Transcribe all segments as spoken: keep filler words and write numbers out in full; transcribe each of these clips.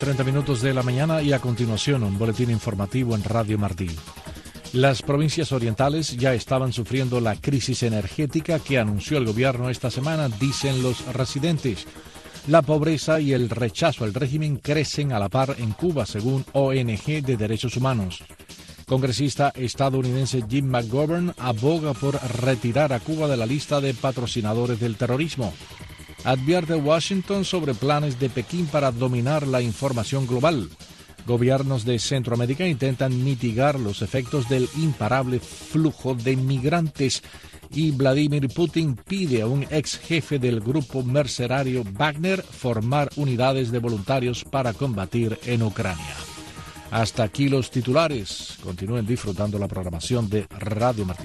treinta minutos de la mañana y a continuación un boletín informativo en Radio Martí. Las provincias orientales ya estaban sufriendo la crisis energética que anunció el gobierno esta semana, dicen los residentes. La pobreza y el rechazo al régimen crecen a la par en Cuba, según O N G de Derechos Humanos. Congresista estadounidense Jim McGovern aboga por retirar a Cuba de la lista de patrocinadores del terrorismo. Advierte Washington sobre planes de Pekín para dominar la información global. Gobiernos de Centroamérica intentan mitigar los efectos del imparable flujo de migrantes y Vladimir Putin pide a un ex jefe del grupo mercenario Wagner formar unidades de voluntarios para combatir en Ucrania. Hasta aquí los titulares. Continúen disfrutando la programación de Radio Martí.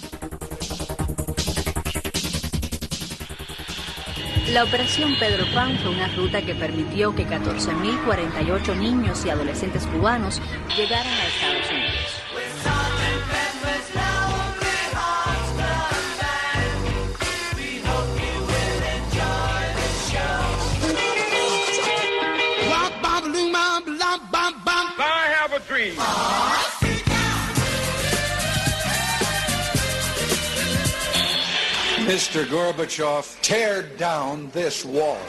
La Operación Pedro Pan fue una ruta que permitió que catorce mil cuarenta y ocho niños y adolescentes cubanos llegaran a Estados Unidos. mister Gorbachev, tear down this wall.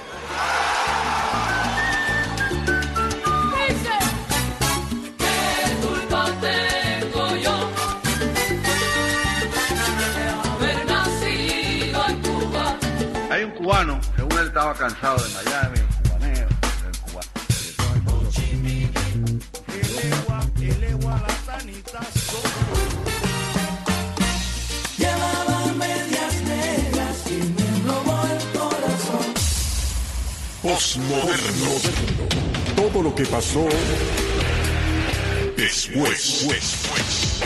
Hay un cubano, según él estaba cansado de Miami, cubaneo, el cubano. Postmoderno. Todo lo que pasó después. después.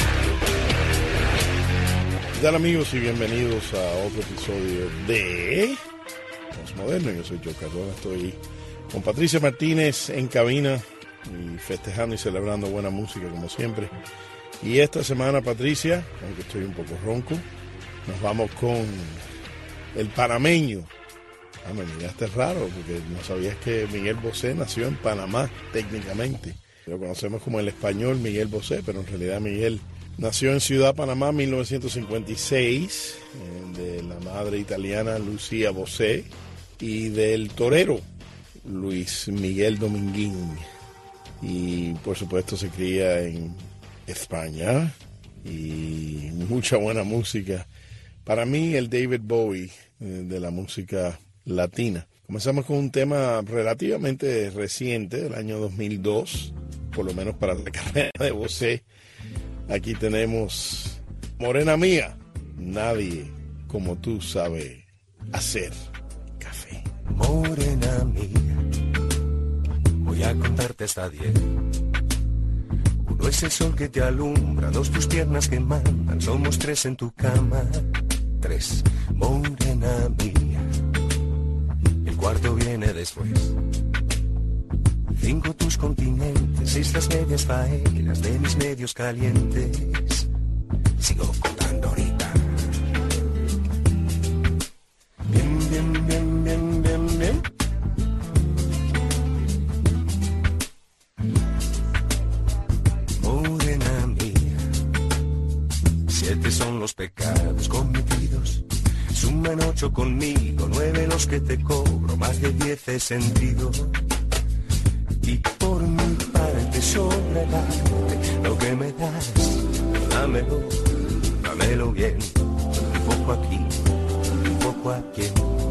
¿Qué tal, amigos? Y bienvenidos a otro episodio de Postmoderno. Yo soy Joe Cardona, estoy con Patricia Martínez en cabina y festejando y celebrando buena música como siempre. Y esta semana, Patricia, aunque estoy un poco ronco, nos vamos con el panameño. Ah, me miraste raro, porque no sabías que Miguel Bosé nació en Panamá, técnicamente. Lo conocemos como el español Miguel Bosé, pero en realidad Miguel nació en Ciudad Panamá en mil novecientos cincuenta y seis, eh, de la madre italiana Lucía Bosé y del torero Luis Miguel Dominguín. Y por supuesto se cría en España y mucha buena música. Para mí, el David Bowie eh, de la música latina. Comenzamos con un tema relativamente reciente, del año dos mil dos, por lo menos para la carrera de Bosé. Aquí tenemos Morena Mía, nadie como tú sabe hacer café. Morena mía, voy a contarte hasta diez. Uno es el sol que te alumbra, dos tus piernas que mandan, somos tres en tu cama. Tres, morena mía. El cuarto viene después. Cinco tus continentes, seis las medias faenas de mis medios calientes. Sigo contando ahorita. Bien, bien, bien, bien, bien, bien. Morena mía, siete son los pecados cometidos. Suman ocho conmigo, nueve los que te cobro, más de diez he sentido. Y por mi parte sobre darte lo que me das, dámelo, dámelo bien. Un poco aquí, un poco aquí.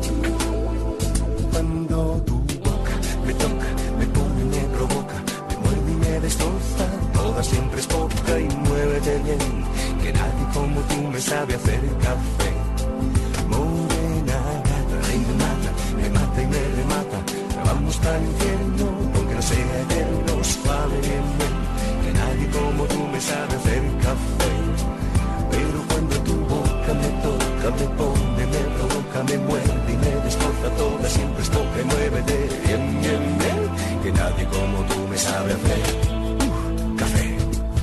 Cuando tu boca me toca, me pone, me provoca, me muerde y me destroza, toda siempre es poca y muévete bien, que nadie como tú me sabe hacer café. Morena gata, y me mata, me mata y me remata. Vamos para el infierno, aunque no sea eterno, suave bien, que nadie como tú me sabe hacer café. Pero cuando tu boca me toca, me pone, me provoca, me muerde y me destroza toda, siempre es poca y muévete bien, bien, bien, que nadie como tú me sabe hacer uh, café.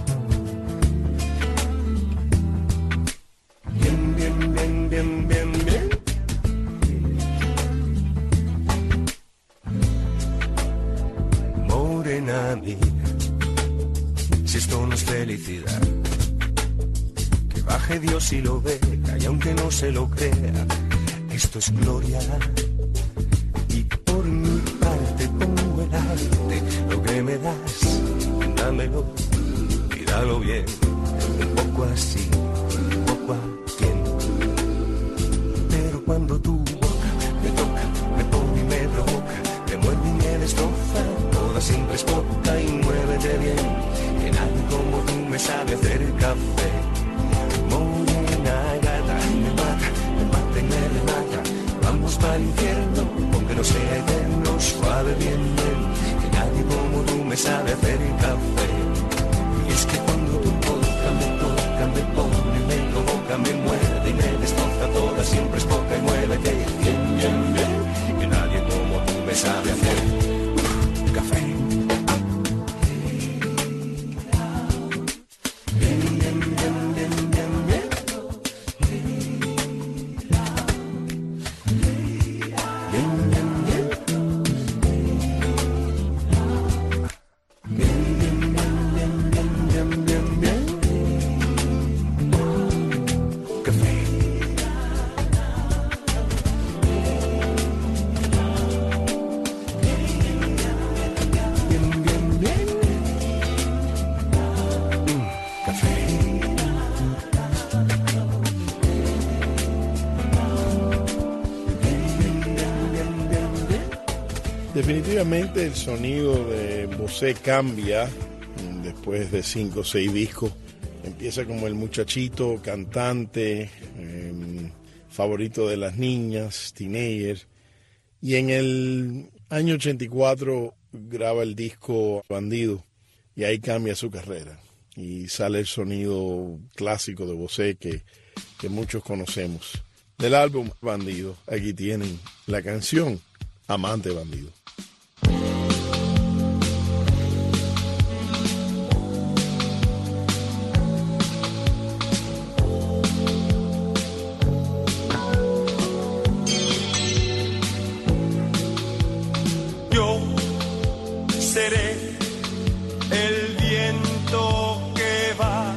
Bien, bien, bien, bien, bien, bien. Morena morena mía, si esto no es felicidad, que baje Dios y lo vea, y aunque no se lo crea, esto es gloria. Y por mi parte pongo el arte, lo que me das, dámelo y dalo bien, un poco así, un poco a quien. Pero cuando tu boca me toca, me pone y me provoca, me muerde y me destroza, toda siempre es poca y muévete bien, que nadie como tú me sabe hacer café. Morena gata, me mata, me mata y me remata, vamos para el infierno, aunque no sea eterno, suave bien bien, que nadie como tú me sabe hacer café. Y es que cuando tu boca me toca, me pone, me provoca, me muerde y me destroza, toda siempre es poca y muévete bien, bien, bien, que nadie como tú me sabe hacer café. Definitivamente el sonido de Bosé cambia después de cinco o seis discos. Empieza como el muchachito cantante, eh, favorito de las niñas, teenager. Y en el año ochenta y cuatro graba el disco Bandido y ahí cambia su carrera. Y sale el sonido clásico de Bosé que, que muchos conocemos. Del álbum Bandido, aquí tienen la canción Amante Bandido. Yo seré el viento que va,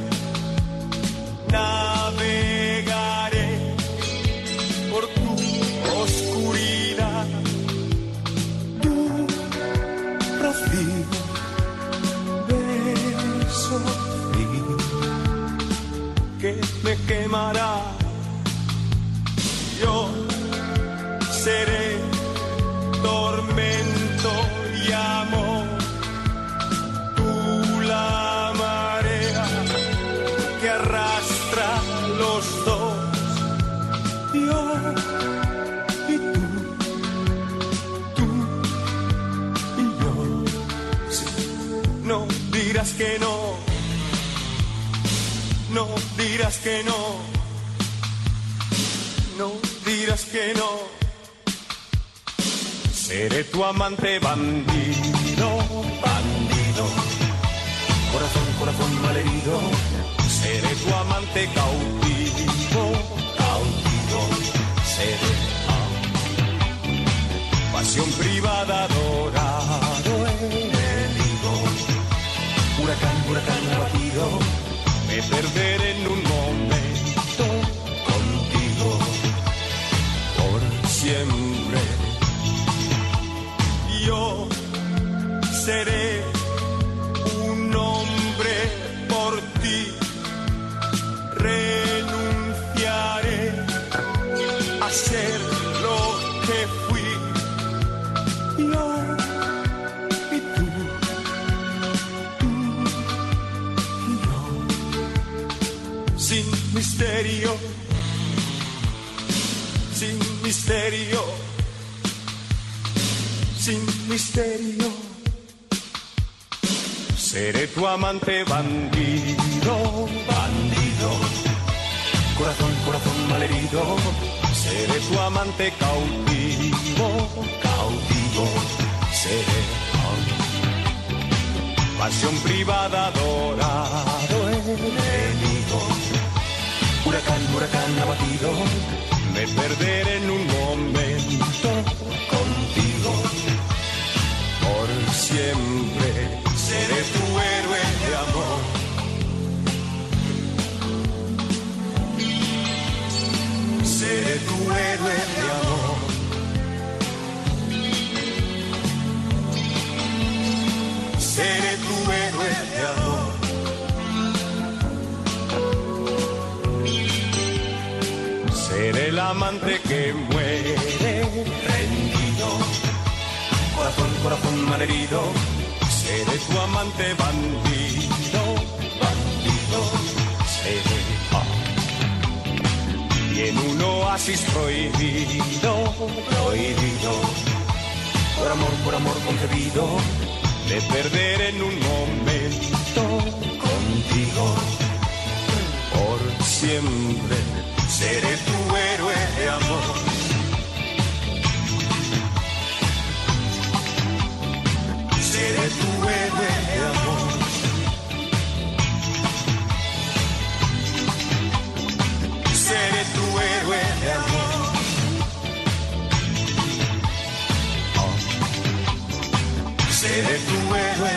navegaré por tu oscuridad. Beso frío que me quemará. Yo seré tormento y amor, tú la marea que arrastra los dos. Yo y tú, tú y yo. Sí. No dirás que no, no dirás que no, no dirás que no. Seré tu amante bandido, bandido, corazón, corazón malherido. Seré tu amante cautivo, cautivo. Seré ah, pasión privada, adorado, enemigo. Huracán, huracán abatido, me perderé en un momento contigo por siempre. Yo seré un hombre por ti, renunciaré a ser lo que fui. Yo y tú, tú y yo, sin misterio, sin misterio. Sin misterio, seré tu amante bandido, bandido, corazón, corazón malherido. Seré tu amante cautivo, cautivo. Seré oh, pasión privada, adorado, enemigo. Huracán, huracán abatido, me perderé en un momento contigo por siempre. amante que muere rendido. Corazón, corazón malherido, seré tu amante bandido, bandido, seré. Y en un oasis prohibido, prohibido, por amor, por amor concebido, de perder en un momento contigo. Por siempre seré tu héroe de amor. Seré tu héroe de amor. Seré tu héroe de amor. Oh. Seré tu héroe.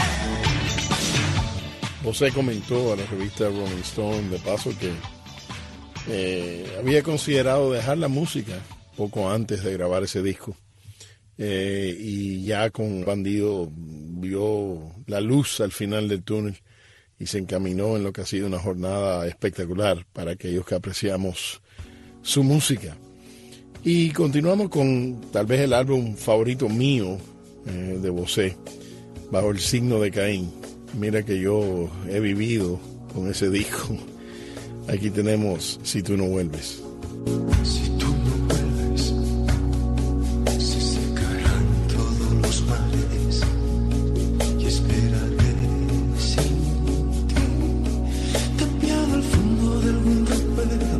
José comentó a la revista Rolling Stone, de paso, que eh, había considerado dejar la música poco antes de grabar ese disco. Eh, y ya con Bandido vio la luz al final del túnel y se encaminó en lo que ha sido una jornada espectacular para aquellos que apreciamos su música. Y continuamos con tal vez el álbum favorito mío eh, de Bosé, Bajo el signo de Caín. Mira que yo he vivido con ese disco. Aquí tenemos Si tú no vuelves. Si tú no vuelves, se secarán todos los mares y esperaré sin ti, tapiado al fondo de algún recuerdo.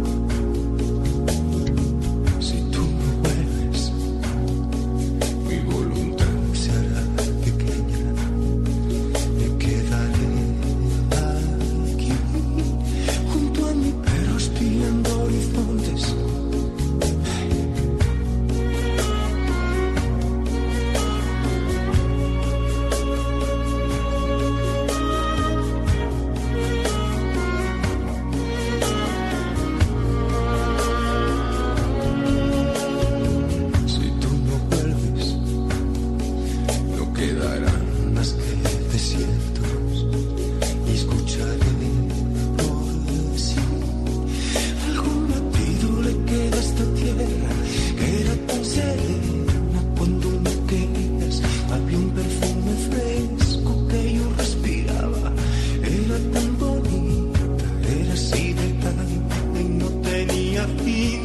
Si tú no vuelves, mi voluntad se hará pequeña, me quedaré aquí junto a mí, pero espiando horizontes. Si tú no vuelves, no quedarán más que desiertos y escucharé por sí algún latido le queda a esta tierra que era tan serena cuando me querías. Había un perfume fresco que yo respiraba, era tan bonita, era así de grande y no tenía fin.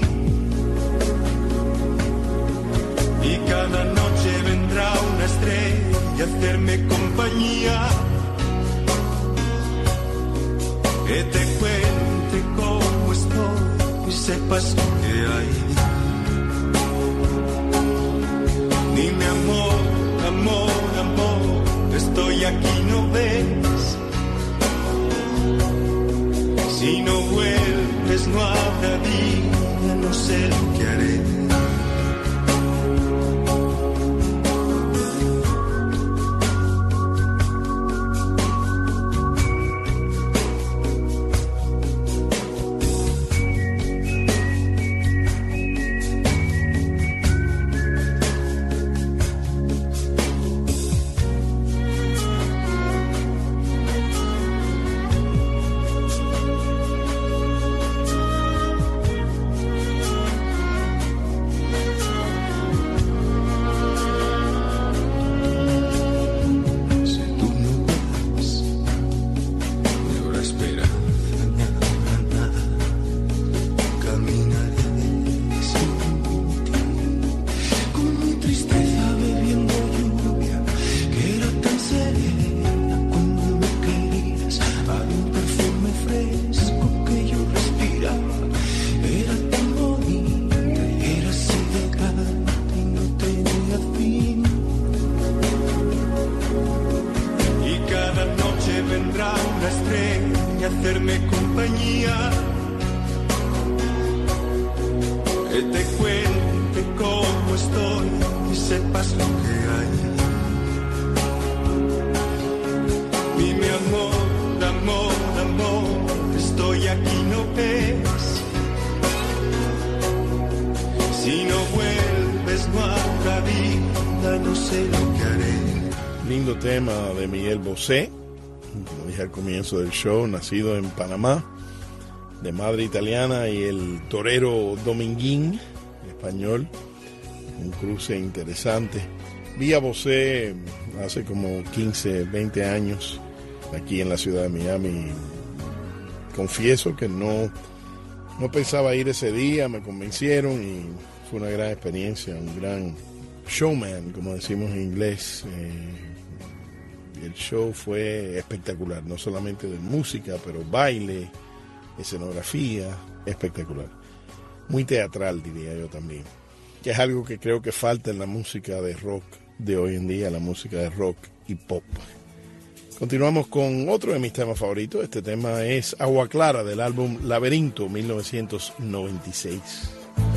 Y cada noche vendrá una estrella a hacerme compañía, que te cuente cómo estoy y sepas lo que hay. Dime amor, amor, amor, estoy aquí, ¿no ves? Si no vuelves no habrá vida, no sé lo que haré. Si tú no vuelves, no habrá esperanza, no habrá nada. Caminaré sin ti, con mi tristeza bebiendo lluvia, que era tan serena cuando me querías. Había un perfume fresco que yo respiraba, era tan bonita, era así de grande y no tenía fin. Y cada noche vendrá una estrella a hacerme compañía, que te cuente cómo estoy y sepas lo que hay. Dime amor, amor, amor, estoy aquí, ¿no ves? Si no vuelves no habrá vida, no sé lo que haré. Lindo tema de Miguel Bosé, como dije al comienzo del show, nacido en Panamá, de madre italiana y el torero Dominguín, español, un cruce interesante. Vi a Bosé hace como quince, veinte años aquí en la ciudad de Miami. Confieso que no, no pensaba ir ese día, me convencieron y fue una gran experiencia, un gran showman, como decimos en inglés. Eh, el show fue espectacular, no solamente de música, pero baile, escenografía, espectacular. Muy teatral, diría yo también, que es algo que creo que falta en la música de rock de hoy en día, la música de rock y pop. Continuamos con otro de mis temas favoritos. Este tema es Agua Clara, del álbum Laberinto, mil novecientos noventa y seis.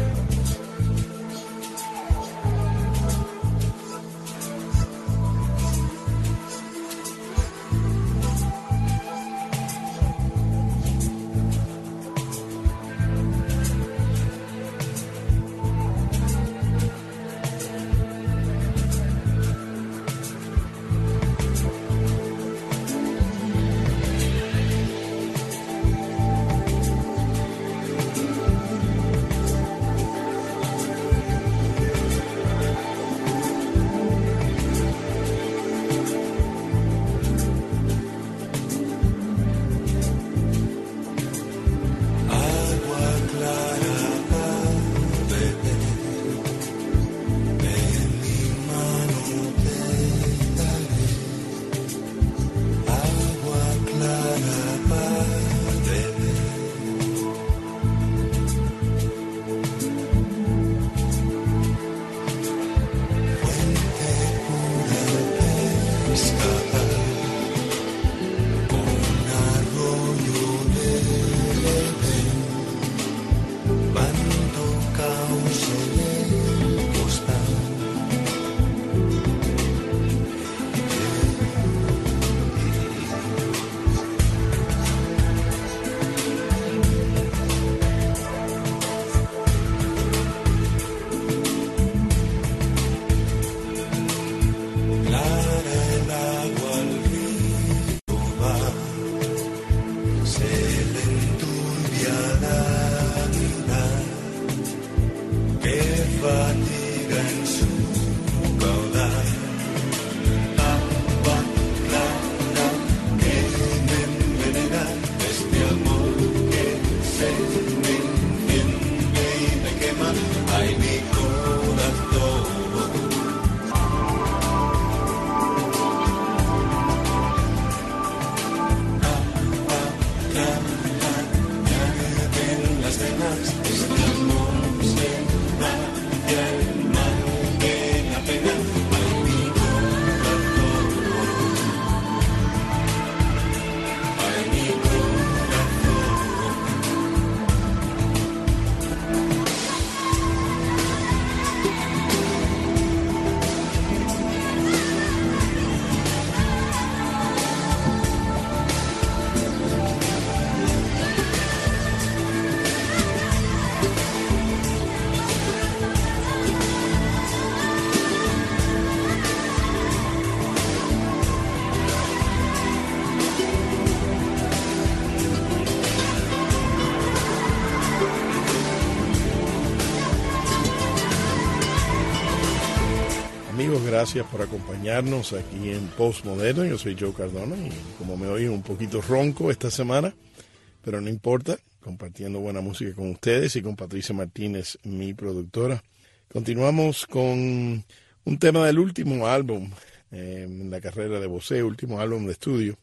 Gracias por acompañarnos aquí en Postmoderno. Yo soy Joe Cardona y como me oí un poquito ronco esta semana, pero no importa, compartiendo buena música con ustedes y con Patricia Martínez, mi productora. Continuamos con un tema del último álbum eh, en la carrera de Bosé, último álbum de estudio,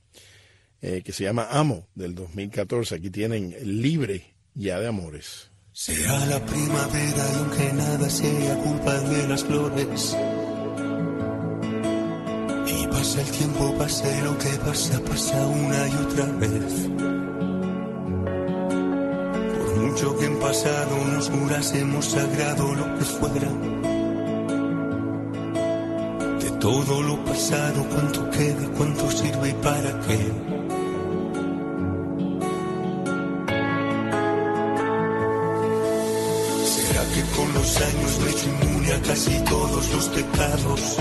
eh, que se llama Amo, del dos mil catorce. Aquí tienen Libre ya de amores. Será la primavera y aunque nada sea culpa de las flores, y pasa el tiempo, pase lo que pasa, pasa una y otra vez. Por mucho que en pasado nos jurásemos sagrado lo que fuera, de todo lo pasado, cuánto queda, cuánto sirve y para qué. Que con los años me he hecho inmune a casi todos los pecados.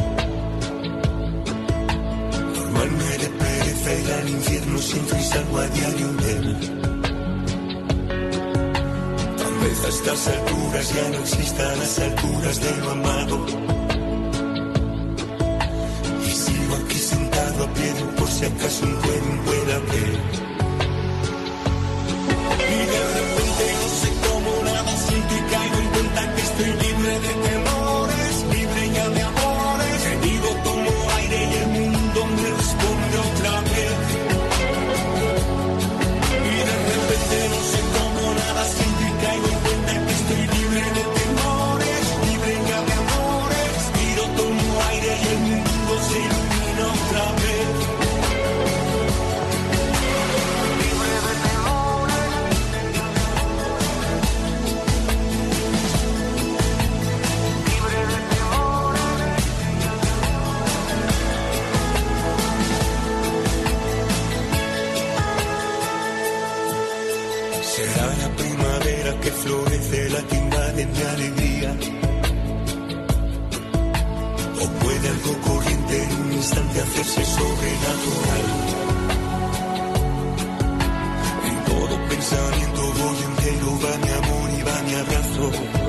Normal me de pereza ir al infierno, siento y salgo a diario de él. Tal vez a estas alturas mientras ya no existan las alturas de lo amado. Y sigo aquí sentado a pie por si acaso un tren pueda ver. Y de repente no sé cómo nada siento y caigo en cuenta que estoy libre de temores, libre ya de amores. Herido tomo aire y el mundo me responde otra vez. Y de repente no sé cómo nada siento y caigo en cuenta que estoy libre de temores, libre ya de amores. Tiro tomo aire y el mundo se ilumina otra vez. Será la primavera que florece la que invade mi alegría. O puede algo corriente en un instante hacerse sobrenatural. En todo pensamiento voy entero, va mi amor y va mi abrazo.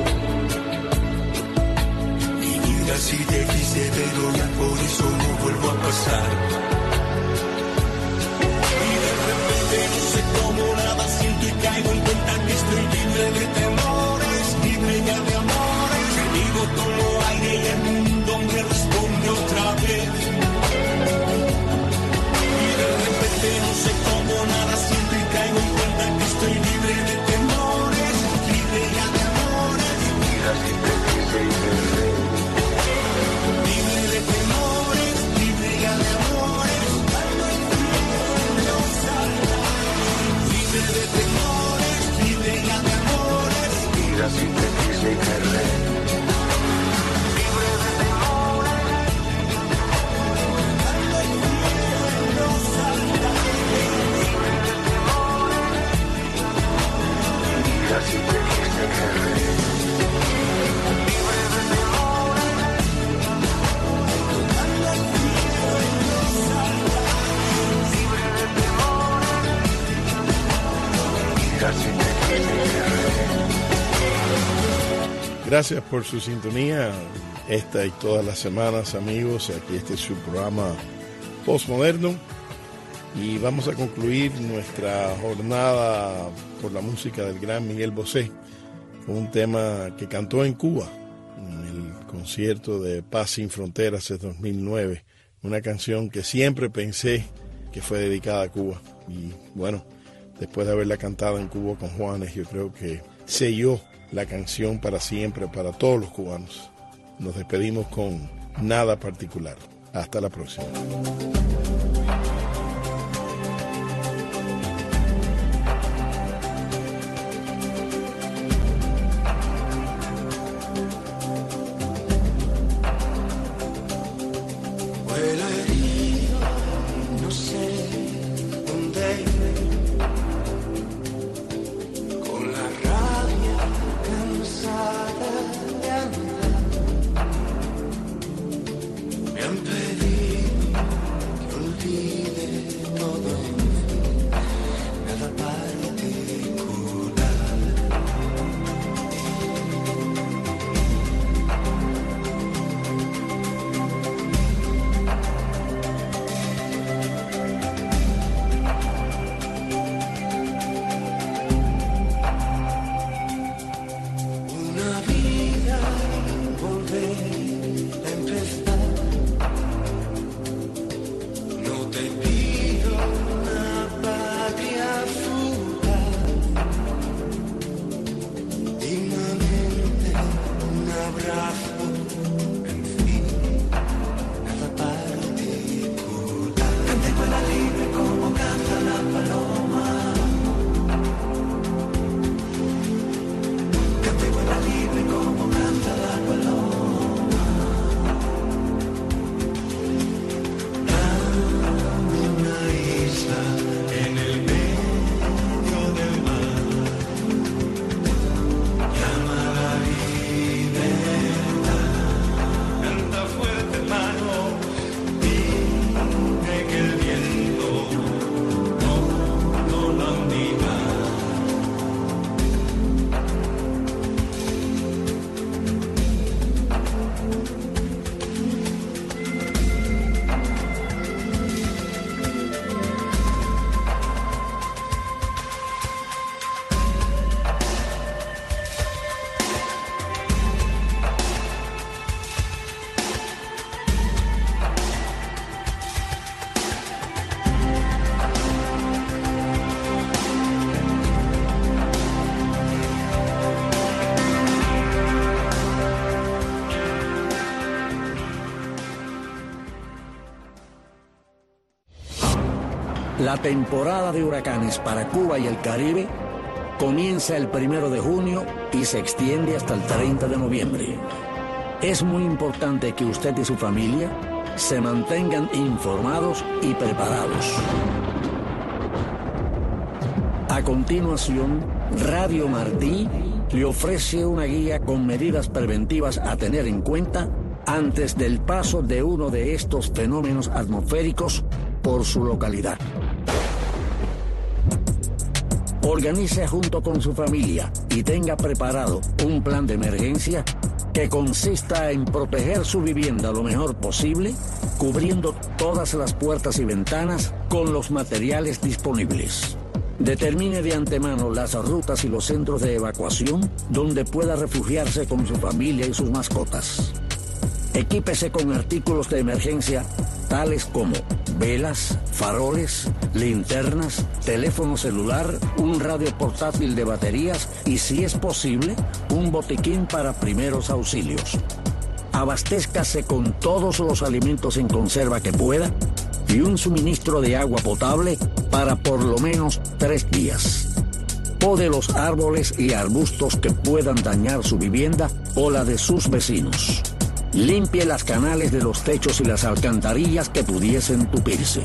Y mira si te quise, pero ya por eso no vuelvo a pasar. Y de repente no sé cómo nada siento y caigo en cuenta que estoy libre de temores, libre ya de amores. Herido tomo aire y el mundo me responde otra vez. Y de repente no sé cómo nada siento y caigo en cuenta que estoy libre de temores, libre ya de amores. Mira si te quise y te re. Libre de temores, libre ya de amores. Libre de temores, libre ya de amores. Mira si te quise y te re. Libre de temores. Mira si te quise y te re. Libre de temores. Libre de temores. Mira si te quise y te re. Gracias por su sintonía esta y todas las semanas, amigos. Aquí este es su programa Postmoderno y vamos a concluir nuestra jornada por la música del gran Miguel Bosé con un tema que cantó en Cuba en el concierto de Paz Sin Fronteras de dos mil nueve, una canción que siempre pensé que fue dedicada a Cuba y bueno, después de haberla cantado en Cuba con Juanes, yo creo que selló la canción para siempre, para todos los cubanos. Nos despedimos con Nada Particular. Hasta la próxima. Huele herido, no sé dónde ir. Con la rabia cansada de andar, me han pedido que La temporada de huracanes para Cuba y el Caribe comienza el primero de junio y se extiende hasta el treinta de noviembre. Es muy importante que usted y su familia se mantengan informados y preparados. A continuación, Radio Martí le ofrece una guía con medidas preventivas a tener en cuenta antes del paso de uno de estos fenómenos atmosféricos por su localidad. Organice junto con su familia y tenga preparado un plan de emergencia que consista en proteger su vivienda lo mejor posible, cubriendo todas las puertas y ventanas con los materiales disponibles. Determine de antemano las rutas y los centros de evacuación donde pueda refugiarse con su familia y sus mascotas. Equípese con artículos de emergencia tales como velas, faroles, linternas, teléfono celular, un radio portátil de baterías y, si es posible, un botiquín para primeros auxilios. Abastézcase con todos los alimentos en conserva que pueda y un suministro de agua potable para por lo menos tres días. Pode los árboles y arbustos que puedan dañar su vivienda o la de sus vecinos. Limpie las canales de los techos y las alcantarillas que pudiesen tupirse.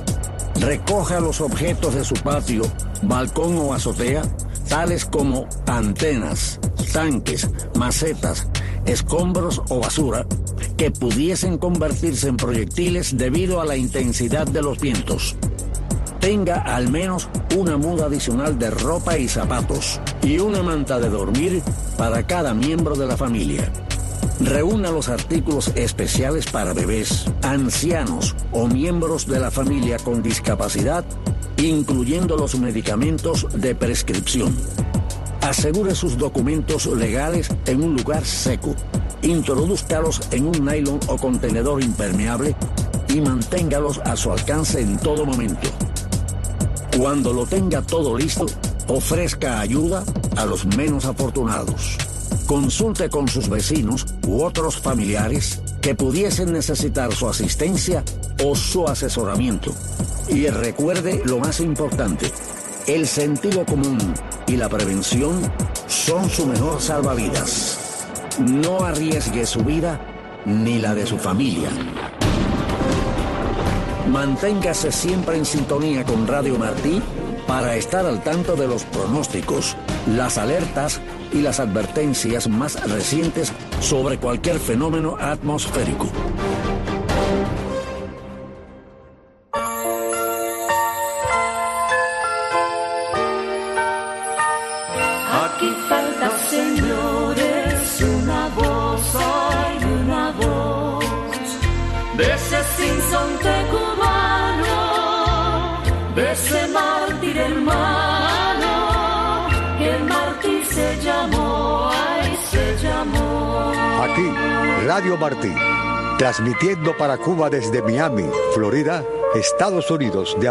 Recoja los objetos de su patio, balcón o azotea, tales como antenas, tanques, macetas, escombros o basura, que pudiesen convertirse en proyectiles debido a la intensidad de los vientos. Tenga al menos una muda adicional de ropa y zapatos y una manta de dormir para cada miembro de la familia. Reúna los artículos especiales para bebés, ancianos o miembros de la familia con discapacidad, incluyendo los medicamentos de prescripción. Asegure sus documentos legales en un lugar seco. Introdúzcalos en un nylon o contenedor impermeable y manténgalos a su alcance en todo momento. Cuando lo tenga todo listo, ofrezca ayuda a los menos afortunados. Consulte con sus vecinos u otros familiares que pudiesen necesitar su asistencia o su asesoramiento. Y recuerde lo más importante, el sentido común y la prevención son su mejor salvavidas. No arriesgue su vida ni la de su familia. Manténgase siempre en sintonía con Radio Martí para estar al tanto de los pronósticos, las alertas y las advertencias más recientes sobre cualquier fenómeno atmosférico. Aquí falta, señores, una voz, hay una voz de ese sinsonte cubano, de ese mártir hermano, que el mártir se llamó, ay, se llamó. Aquí, Radio Martí, transmitiendo para Cuba desde Miami, Florida, Estados Unidos de